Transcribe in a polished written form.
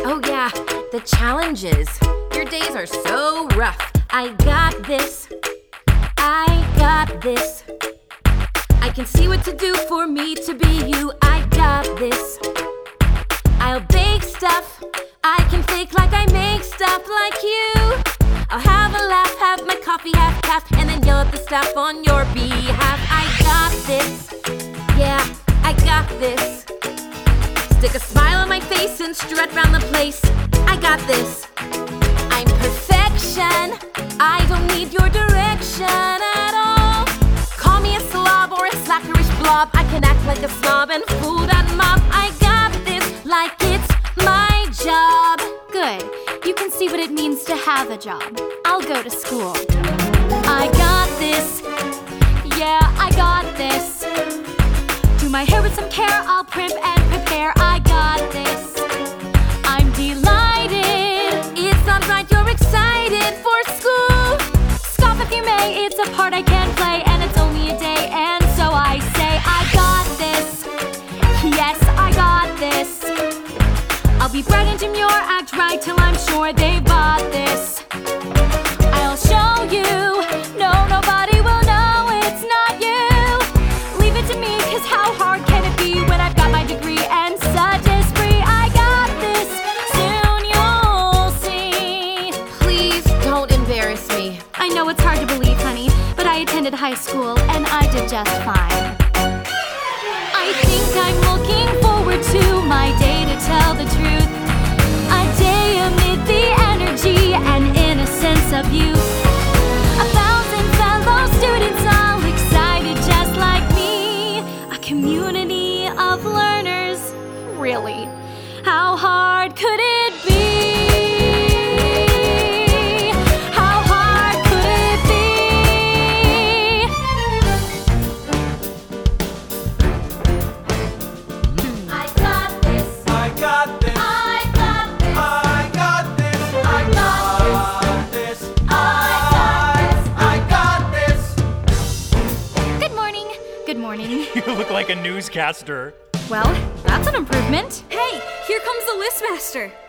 Oh yeah, the challenges. Your days are so rough. I got this. I got this. I can see what to do for me to be you. I got this. I'll bake stuff. I can fake like I make stuff like you. I'll have a laugh, have my coffee half, and then yell at the staff on your behalf. I got this. Yeah, I got this. Stick a smile on my face and strut round the place. I got this. I'm perfection. I don't need your direction at all. Call me a slob or a slackerish blob. I can act like a snob and fool that mob. I got this like it's my job. Good. You can see what it means to have a job. I'll go to school. I got this. Yeah, I got this. Do my hair with some care, I'll primp and prepare. I got this. I'm delighted. It sounds like you're excited for school. Scoff if you may, it's a part I can play, and it's only a day, and so I say I got this. Yes, I got this. I'll be bright and demure, act right till I'm sure they bought this. I'll show you. No, nobody will know it's not you. Leave it to me, 'cause how hard can it be when I've got my degree and such is free? I got this. Soon you'll see. Please don't embarrass me. I know it's hard to believe, honey, but I attended high school and I did just fine. I think I'm looking forward to my day, to tell the truth. A day amid the energy and innocence of youth. 1,000 fellow students all excited just like me. A community of learners. Really? How hard could it be? How hard could it be? I got this. I got this. I got this. I got this. I got this. I got this. Good morning. Good morning. You look like a newscaster. Well, that's an improvement. Hey, here comes the listmaster.